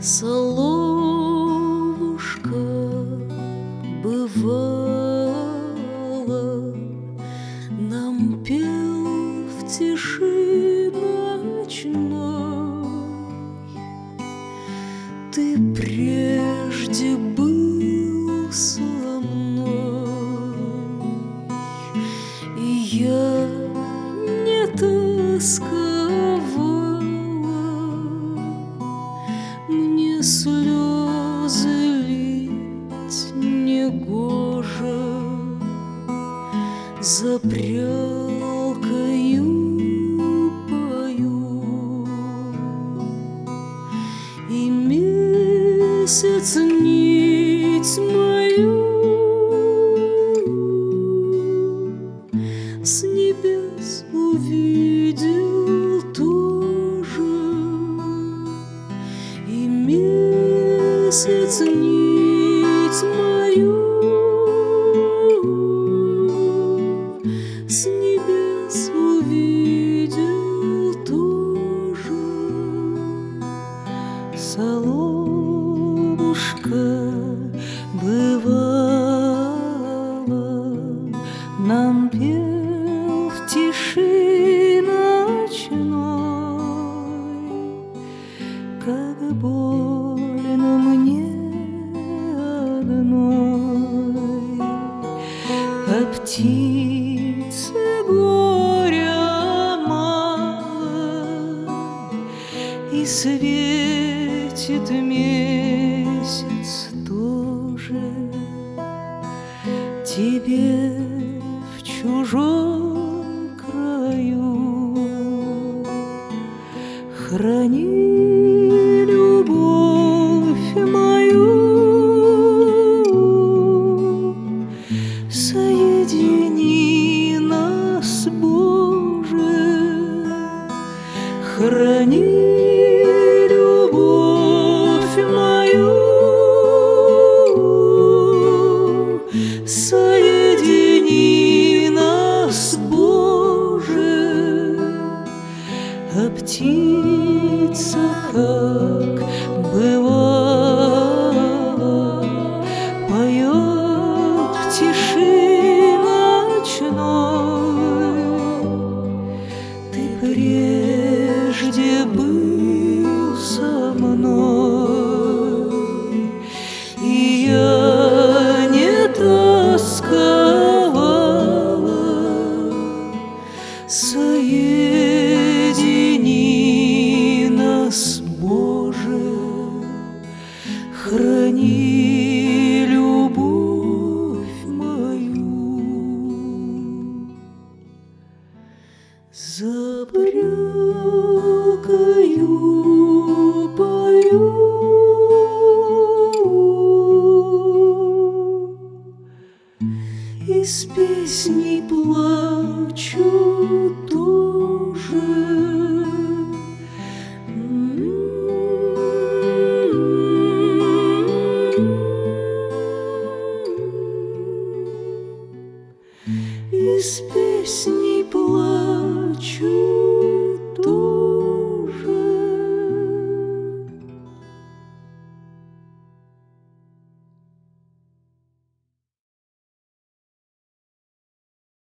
Соловушка бывала, нам пел в тиши ночной. Ты прежде был со мной, и я не тосковала. Мне слезы лить негоже, за прялкою пою, и месяц нить мою с небес увидел тоже, и месяц нить мою с небес увидел тоже. Соловушка бывала, нам пел в тиши ночной. Как больно мне одной, а птицы горя мало, и светит месяц тоже. Тебе в чужом краю храни любовь мою, соедини нас, Боже, храни любовь мою, соедини нас, Боже. А птица, как бывало, поет в тиши ночной. Ты прежде был со мной, и я не тосковала. Соедини нас, Боже, храни любовь мою. За прялкою пою, из песней плачу тоже. Из песней плачу